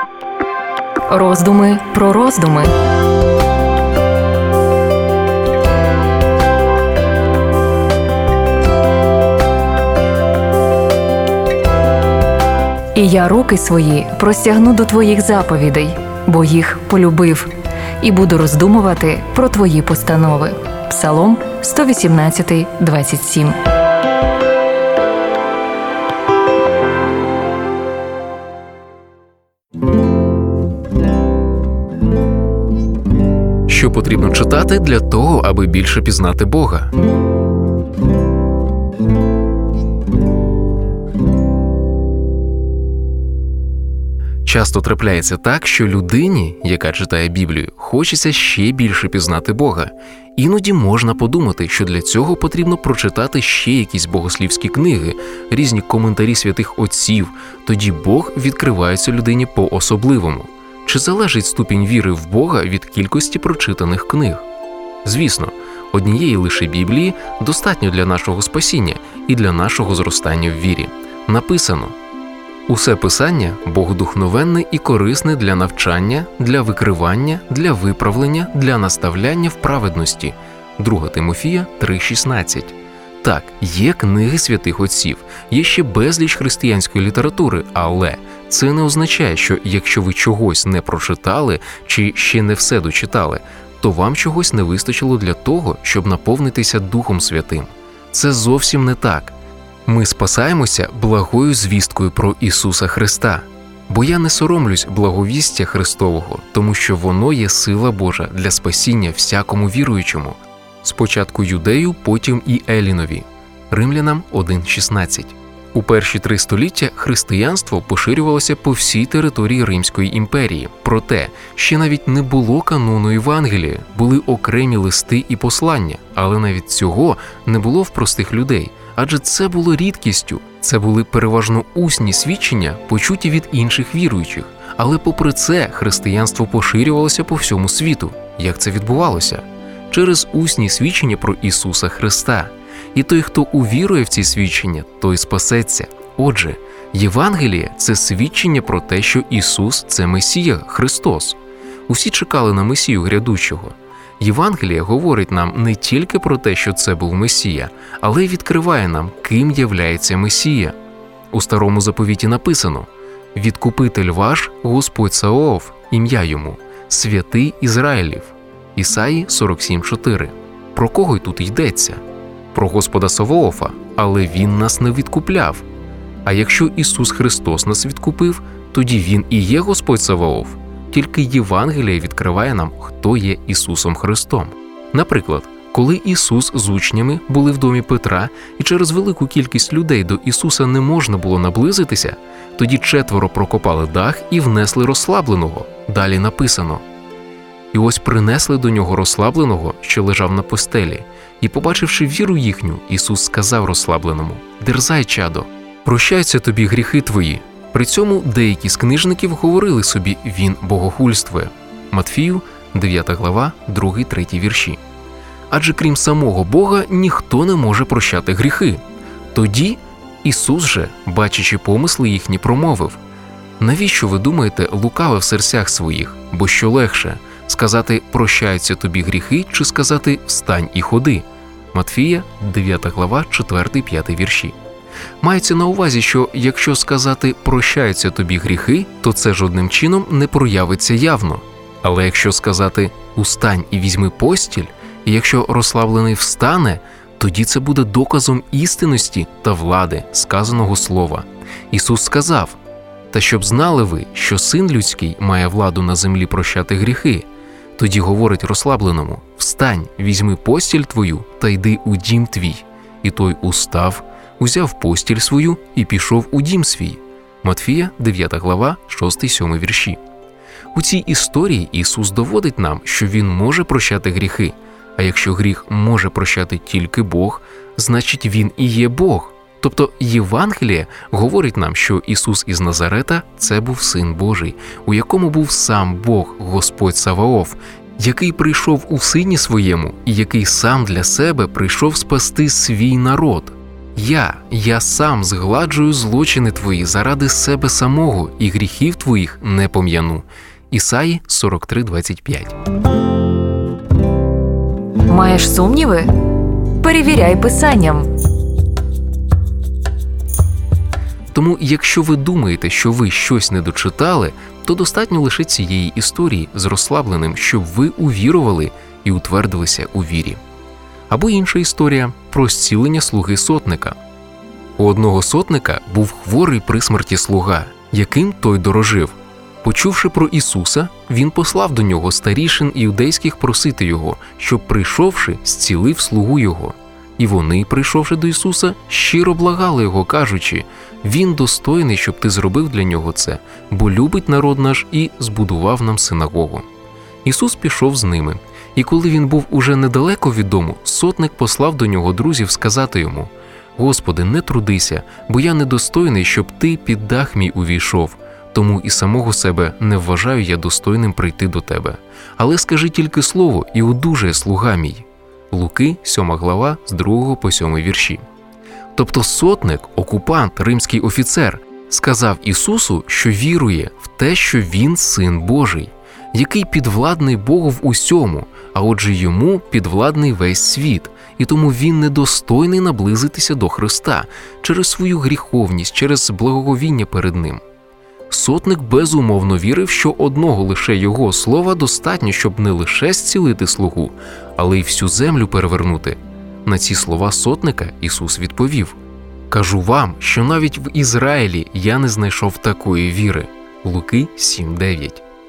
Роздуми про роздуми. І я руки свої простягну до твоїх заповідей, бо їх полюбив, і буду роздумувати про твої постанови. Псалом 118, 27. Що потрібно читати для того, аби більше пізнати Бога? Часто трапляється так, що людині, яка читає Біблію, хочеться ще більше пізнати Бога. Іноді можна подумати, що для цього потрібно прочитати ще якісь богослівські книги, різні коментарі святих отців, тоді Бог відкривається людині по-особливому. Чи залежить ступінь віри в Бога від кількості прочитаних книг? Звісно, однієї лише Біблії достатньо для нашого спасіння і для нашого зростання в вірі. Написано: «Усе Писання богодухновенне і корисне для навчання, для викривання, для виправлення, для наставляння в праведності». 2 Тимофія 3,16. Так, є книги святих отців, є ще безліч християнської літератури, але це не означає, що якщо ви чогось не прочитали чи ще не все дочитали, то вам чогось не вистачило для того, щоб наповнитися Духом Святим. Це зовсім не так. Ми спасаємося благою звісткою про Ісуса Христа. Бо я не соромлюсь благовістя Христового, тому що воно є сила Божа для спасіння всякому віруючому. Спочатку юдею, потім і елінові. Римлянам 1,16. У перші 3 століття християнство поширювалося по всій території Римської імперії. Проте, ще навіть не було канону Євангелія, були окремі листи і послання, але навіть цього не було в простих людей, адже це було рідкістю. Це були переважно усні свідчення, почуті від інших віруючих. Але попри це, християнство поширювалося по всьому світу. Як це відбувалося? Через усні свідчення про Ісуса Христа. І той, хто увірує в ці свідчення, той спасеться. Отже, Євангеліє – це свідчення про те, що Ісус – це Месія, Христос. Усі чекали на Месію грядущого. Євангеліє говорить нам не тільки про те, що це був Месія, але й відкриває нам, ким являється Месія. У Старому Заповіті написано: «Відкупитель ваш, Господь Саваоф, ім'я йому, святий Ізраїлів». Ісаї 47,4. Про кого й тут йдеться? Про Господа Саваофа, але Він нас не відкупляв. А якщо Ісус Христос нас відкупив, тоді Він і є Господь Саваоф. Тільки Євангеліє відкриває нам, хто є Ісусом Христом. Наприклад, коли Ісус з учнями були в домі Петра, і через велику кількість людей до Ісуса не можна було наблизитися, тоді 4 прокопали дах і внесли розслабленого. Далі написано: «І ось принесли до нього розслабленого, що лежав на постелі, і, побачивши віру їхню, Ісус сказав розслабленому: дерзай, чадо, прощаються тобі гріхи твої». При цьому деякі з книжників говорили собі: «Він богохульствує». Матфію, 9 глава, 2-3 вірші. Адже крім самого Бога ніхто не може прощати гріхи. Тоді Ісус же, бачачи помисли їхні, промовив: «Навіщо, ви думаєте, лукаве в серцях своїх? Бо що легше – сказати «прощаються тобі гріхи» чи сказати «встань і ходи»?» Матфія, 9 глава, 4-5 вірші. Мається на увазі, що якщо сказати «прощаються тобі гріхи», то це жодним чином не проявиться явно. Але якщо сказати «устань і візьми постіль», і якщо розслаблений встане, тоді це буде доказом істинності та влади сказаного слова. Ісус сказав: «Та щоб знали ви, що Син Людський має владу на землі прощати гріхи». Тоді говорить розслабленому: «Встань, візьми постіль твою та йди у дім твій». І той устав, узяв постіль свою і пішов у дім свій. Матфія, 9 глава, 6-7 вірші. У цій історії Ісус доводить нам, що Він може прощати гріхи, а якщо гріх може прощати тільки Бог, значить Він і є Бог. Тобто Євангеліє говорить нам, що Ісус із Назарета – це був Син Божий, у якому був сам Бог, Господь Саваоф, який прийшов у Сині Своєму і який сам для себе прийшов спасти свій народ. Я сам згладжую злочини твої заради себе самого, і гріхів твоїх не пом'яну. Ісаї 43:25. Маєш сумніви? Перевіряй Писанням. Тому, якщо ви думаєте, що ви щось не дочитали, то достатньо лише цієї історії з розслабленим, щоб ви увірували і утвердилися у вірі. Або інша історія про зцілення слуги сотника. У одного сотника був хворий при смерті слуга, яким той дорожив. Почувши про Ісуса, він послав до нього старішин іудейських просити його, щоб, прийшовши, зцілив слугу його. І вони, прийшовши до Ісуса, щиро благали його, кажучи: «Він достойний, щоб ти зробив для нього це, бо любить народ наш і збудував нам синагогу». Ісус пішов з ними. І коли він був уже недалеко від дому, сотник послав до нього друзів сказати йому: «Господи, не трудися, бо я недостойний, щоб ти під дах мій увійшов. Тому і самого себе не вважаю я достойним прийти до тебе. Але скажи тільки слово, і одужає слуга мій». Луки, 7 глава, з 2 по 7 вірші. Тобто сотник, окупант, римський офіцер, сказав Ісусу, що вірує в те, що Він Син Божий, який підвладний Богу в усьому, а отже йому підвладний весь світ, і тому він недостойний наблизитися до Христа через свою гріховність, через благоговіння перед Ним. Сотник безумовно вірив, що одного лише його слова достатньо, щоб не лише зцілити слугу, але й всю землю перевернути. На ці слова сотника Ісус відповів: «Кажу вам, що навіть в Ізраїлі я не знайшов такої віри». Луки 7:9.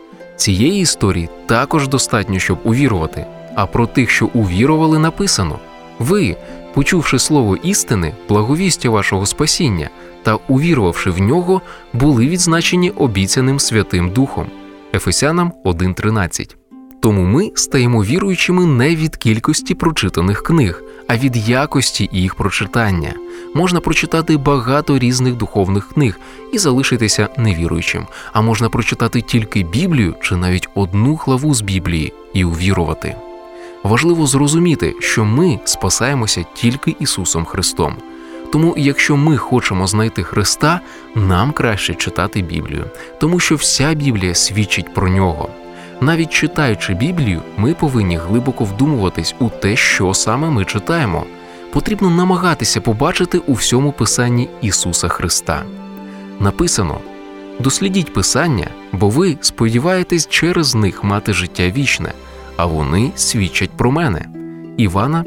Цієї історії також достатньо, щоб увірувати. А про тих, що увірували, написано: «Ви, почувши слово істини, благовістя вашого спасіння, та увірувавши в нього, були відзначені обіцяним Святим Духом». Ефесянам 1:13. Тому ми стаємо віруючими не від кількості прочитаних книг, а від якості їх прочитання. Можна прочитати багато різних духовних книг і залишитися невіруючим, а можна прочитати тільки Біблію чи навіть одну главу з Біблії і увірувати. Важливо зрозуміти, що ми спасаємося тільки Ісусом Христом. Тому, якщо ми хочемо знайти Христа, нам краще читати Біблію, тому що вся Біблія свідчить про Нього. Навіть читаючи Біблію, ми повинні глибоко вдумуватись у те, що саме ми читаємо. Потрібно намагатися побачити у всьому Писанні Ісуса Христа. Написано: «Дослідіть Писання, бо ви сподіваєтесь через них мати життя вічне, а вони свідчать про мене». Івана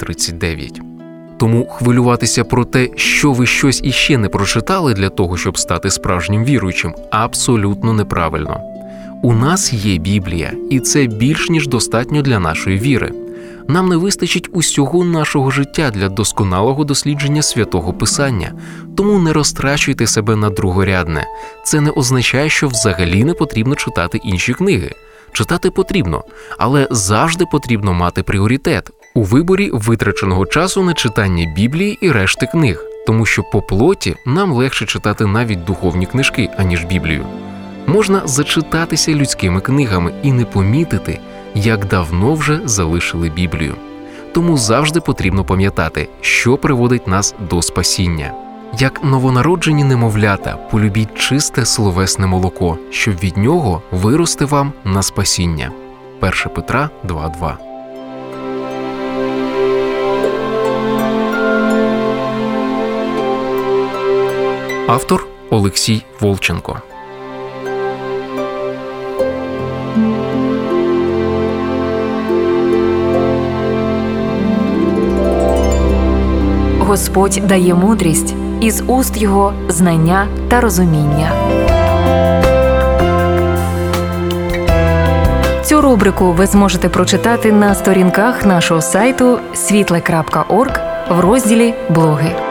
5:39. Тому хвилюватися про те, що ви щось іще не прочитали для того, щоб стати справжнім віруючим, абсолютно неправильно. У нас є Біблія, і це більш ніж достатньо для нашої віри. Нам не вистачить усього нашого життя для досконалого дослідження Святого Писання, тому не розтрачуйте себе на другорядне. Це не означає, що взагалі не потрібно читати інші книги. Читати потрібно, але завжди потрібно мати пріоритет у виборі витраченого часу на читання Біблії і решти книг, тому що по плоті нам легше читати навіть духовні книжки, аніж Біблію. Можна зачитатися людськими книгами і не помітити, як давно вже залишили Біблію. Тому завжди потрібно пам'ятати, що приводить нас до спасіння. Як новонароджені немовлята, полюбіть чисте словесне молоко, щоб від нього вирости вам на спасіння. 1 Петра 2:2. Автор Олексій Волченко. Господь дає мудрість, із уст Його знання та розуміння. Цю рубрику ви зможете прочитати на сторінках нашого сайту світле.орг в розділі «Блоги».